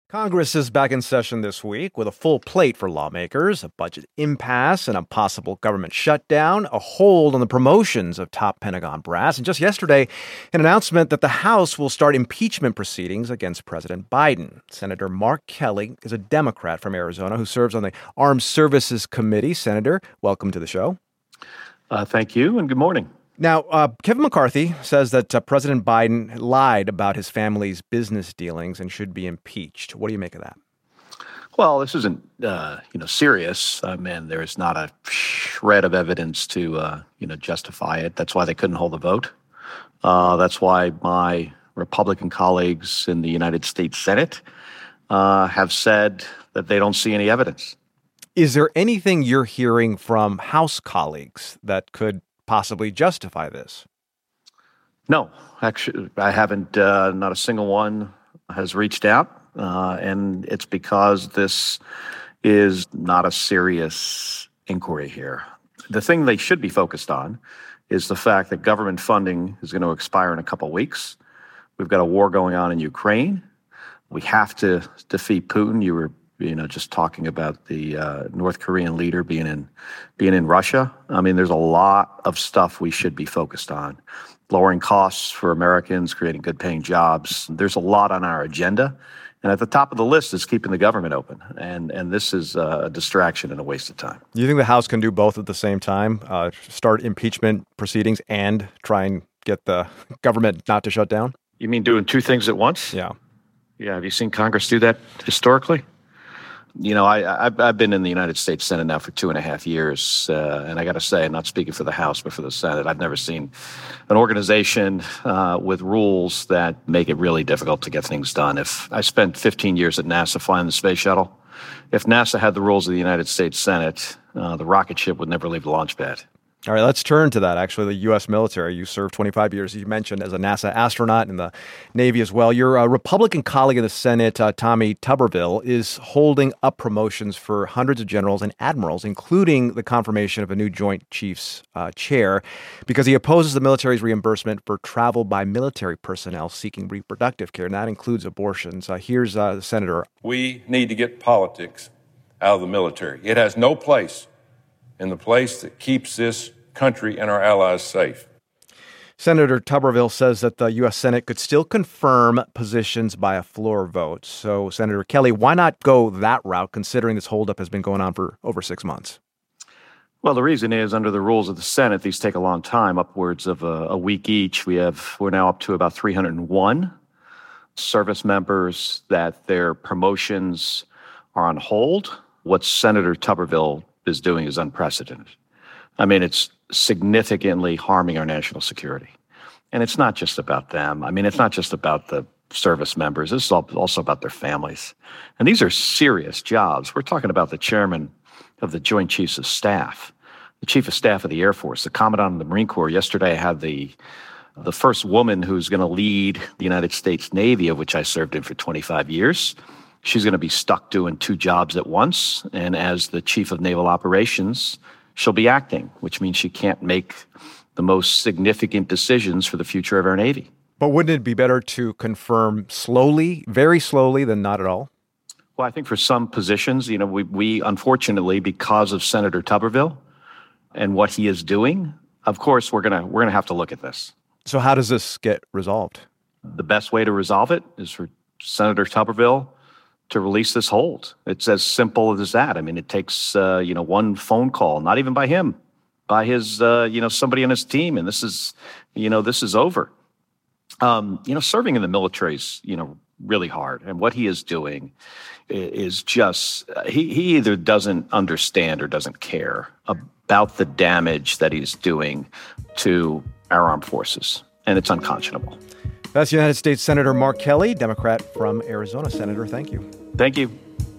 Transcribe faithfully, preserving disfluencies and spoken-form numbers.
Congress is back in session this week with a full plate for lawmakers, a budget impasse and a possible government shutdown, a hold on the promotions of top Pentagon brass, and just yesterday, an announcement that the House will start impeachment proceedings against President Biden. Senator Mark Kelly is a Democrat from Arizona who serves on the Armed Services Committee. Senator, welcome to the show. Uh, thank you, and good morning. Now, uh, Kevin McCarthy says that uh, President Biden lied about his family's business dealings and should be impeached. What do you make of that? Well, this isn't, uh, you know, serious. I mean, there is not a shred of evidence to, uh, you know, justify it. That's why they couldn't hold a vote. Uh, that's why my Republican colleagues in the United States Senate uh, have said that they don't see any evidence. Is there anything you're hearing from House colleagues that could possibly justify this? No, actually, I haven't. Uh, not a single one has reached out, uh, and it's because this is not a serious inquiry here. The thing they should be focused on is the fact that government funding is going to expire in a couple of weeks. We've got a war going on in Ukraine. We have to defeat Putin. You were You know, just talking about the uh, North Korean leader being in being in Russia. I mean, there's a lot of stuff we should be focused on. Lowering costs for Americans, creating good-paying jobs. There's a lot on our agenda. And at the top of the list is keeping the government open. And and this is a distraction and a waste of time. Do you think the House can do both at the same time? Uh, start impeachment proceedings and try and get the government not to shut down? You mean doing two things at once? Yeah. Yeah. Have you seen Congress do that historically? You know, I, I've, I've been in the United States Senate now for two and a half years, uh, and I got to say, I'm not speaking for the House, but for the Senate, I've never seen an organization uh, with rules that make it really difficult to get things done. If I spent fifteen years at NASA flying the space shuttle, if NASA had the rules of the United States Senate, uh, the rocket ship would never leave the launch pad. All right, let's turn to that. Actually, the U S military. You served twenty-five years, you mentioned, as a NASA astronaut in the Navy as well. Your uh, Republican colleague in the Senate, uh, Tommy Tuberville, is holding up promotions for hundreds of generals and admirals, including the confirmation of a new Joint Chiefs uh, chair, because he opposes the military's reimbursement for travel by military personnel seeking reproductive care, and that includes abortions. Uh, here's uh, the senator. We need to get politics out of the military. It has no place in the place that keeps this country and our allies safe. Senator Tuberville says that the U S Senate could still confirm positions by a floor vote. So, Senator Kelly, why not go that route, considering this holdup has been going on for over six months? Well, the reason is, under the rules of the Senate, these take a long time, upwards of a, a week each. We have, we're now up to about three hundred one service members that their promotions are on hold. What Senator Tuberville is doing is unprecedented. I mean, it's significantly harming our national security. And it's not just about them. I mean, it's not just about the service members. This is also about their families. And these are serious jobs. We're talking about the chairman of the Joint Chiefs of Staff, the Chief of Staff of the Air Force, the Commandant of the Marine Corps. Yesterday, I had the the first woman who's going to lead the United States Navy, of which I served in for twenty-five years. She's going to be stuck doing two jobs at once. And as the Chief of Naval Operations, she'll be acting, which means she can't make the most significant decisions for the future of our Navy. But wouldn't it be better to confirm slowly, very slowly, than not at all? Well, I think for some positions, you know, we, we unfortunately, because of Senator Tuberville and what he is doing, of course, we're gonna we're gonna have to look at this. So how does this get resolved? The best way to resolve it is for Senator Tuberville to release this hold. It's as simple as that. I mean, it takes, uh, you know, one phone call, not even by him, by his, uh, you know, somebody on his team. And this is, you know, this is over. Um, you know, serving in the military is, you know, really hard. And what he is doing is just, uh, he, he either doesn't understand or doesn't care about the damage that he's doing to our armed forces. And it's unconscionable. That's United States Senator Mark Kelly, Democrat from Arizona. Senator, thank you. Thank you.